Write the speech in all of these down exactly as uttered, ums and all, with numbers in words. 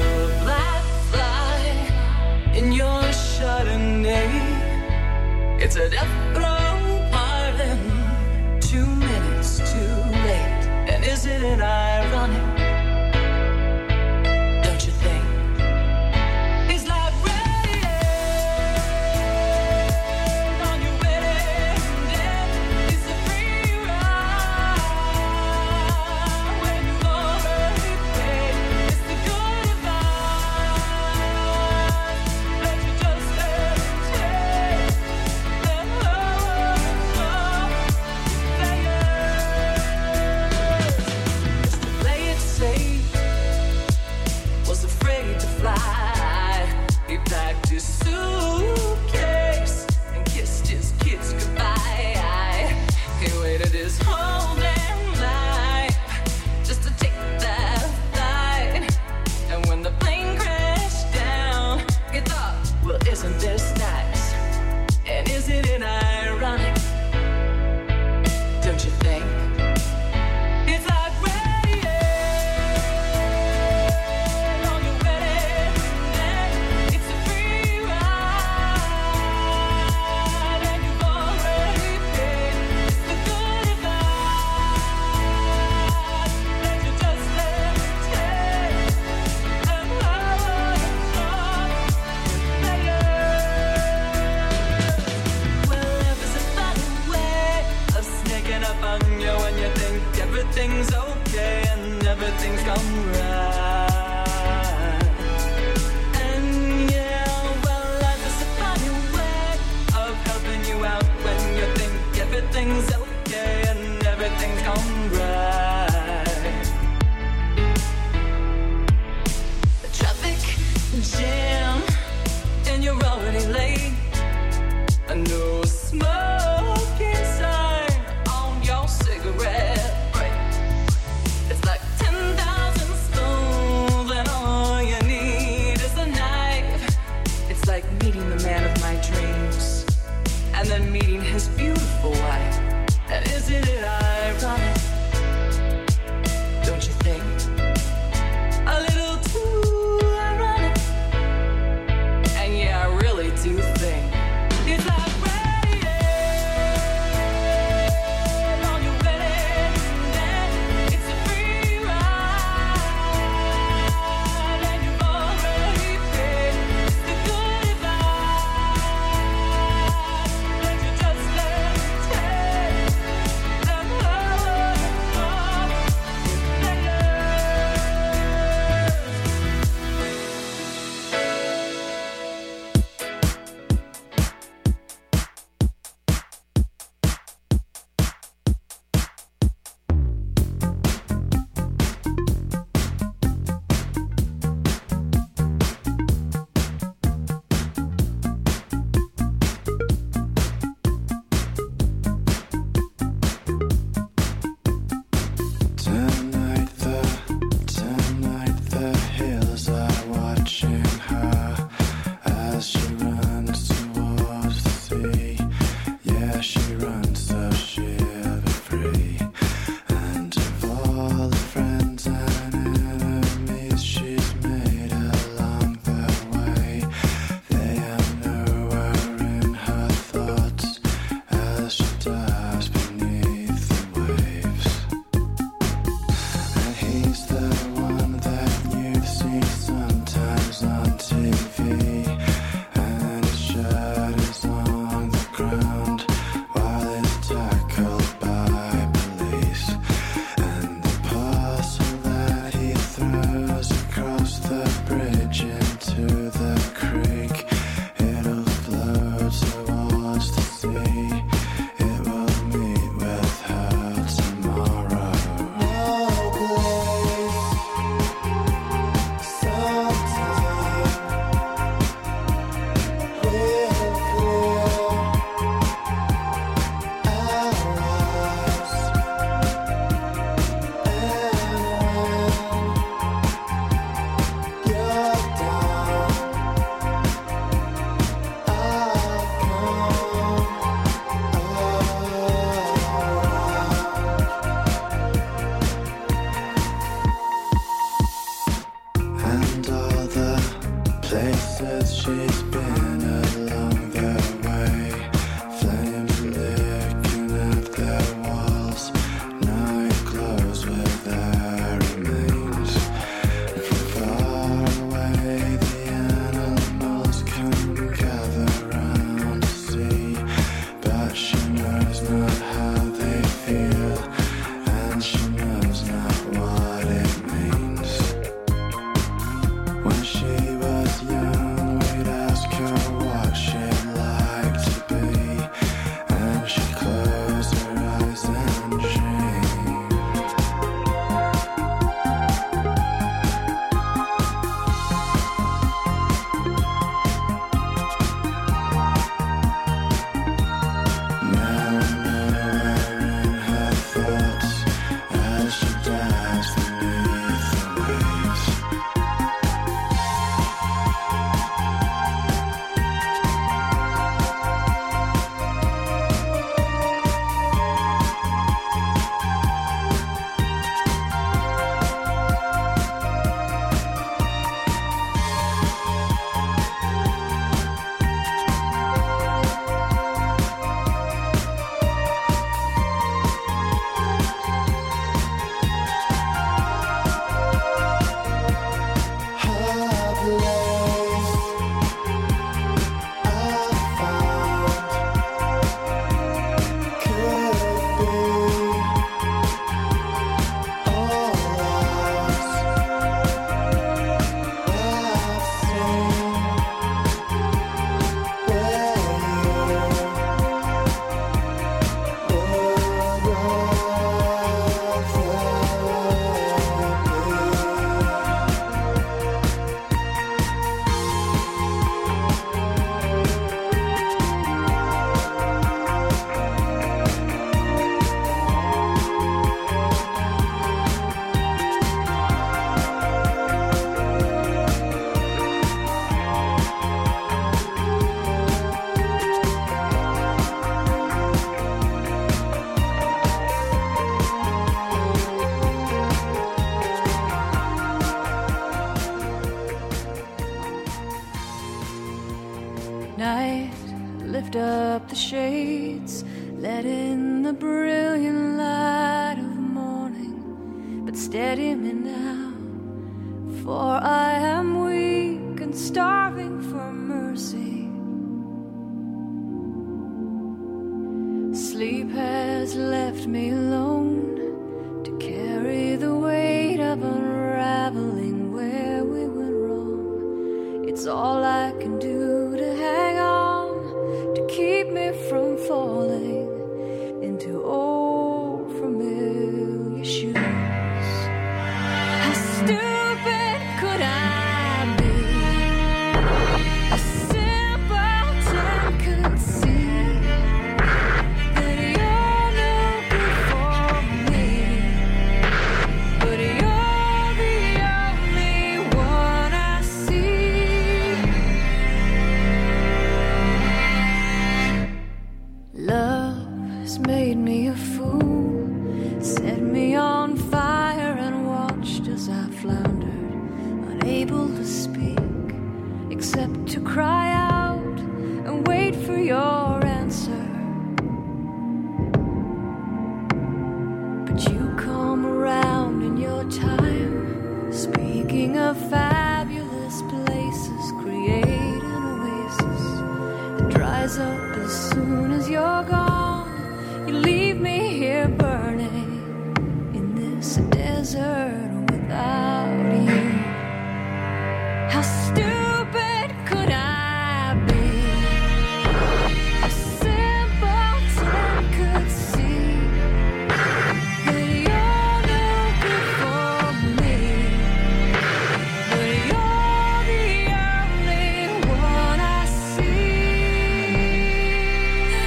It's a death row pardon, two minutes too late. And isn't it ironic? Don't you think? It's like rain on your wedding day. It's a free ride when you already paid. It's the good advice that you just have to take. He packed his suitcase and kissed his kids goodbye. He waited his whole damn life just to take that flight. And when the plane crashed down, he thought, well, isn't this nice? And isn't it ironic? Don't you think? It's like everything's okay and everything's gone right. And yeah, well, life is a funny way of helping you out when you think everything's okay and everything's gone right. The traffic jam and you're already late. A no smoking sign on your cigarette. It's like ten thousand spoons and all you need is a knife. It's like meeting the man of my dreams and then meeting his beautiful wife. And isn't it ironic? Don't you think? A little too ironic. Night, lift up the shades, let in the brilliant light of morning, but steady me now, for I am weak and starving for mercy. Sleep has left me alone to carry the weight of unraveling where we went wrong. It's all I can do to hang on, to keep me from falling into old familiar shoes. How stupid could I be? A simpleton could see that you're no good for me, but you're the only one I see. Love has made me a fool, set me on fire and watched as I floundered, unable to speak except to cry out and wait for your answer. But you come around in your time, speaking of fabulous places, create an oasis that dries up as soon as you're gone. You leave me here burning in this desert without you. How stupid could I be? A simpleton could see that you're no good for me, but you're the only one I see.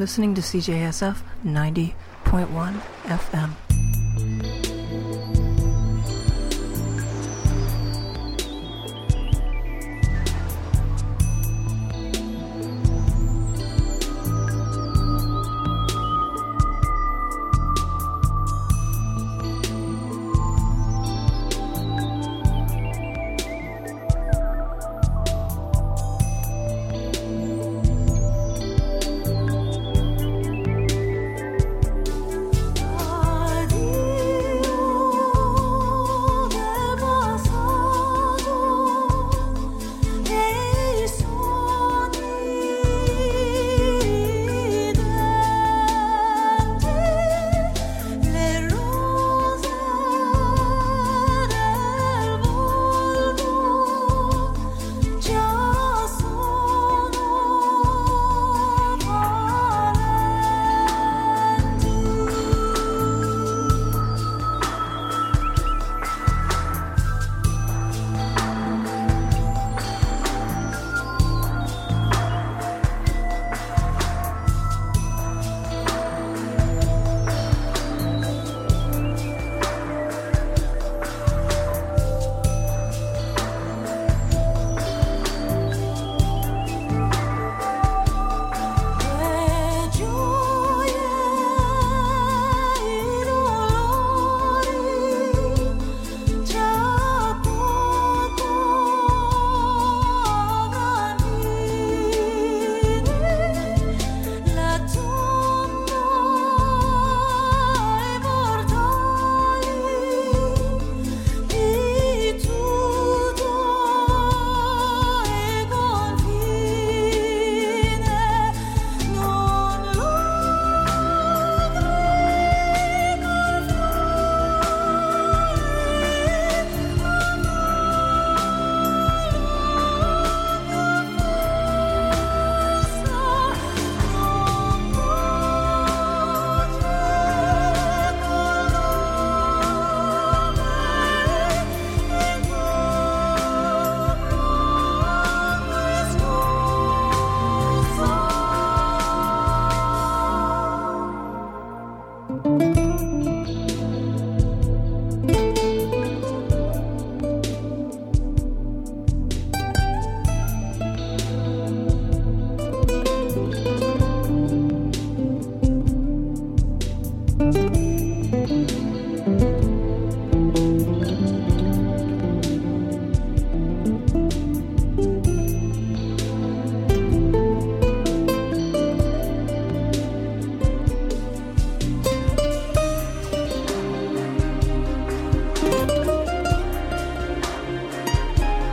listening to C J S F ninety point one F M.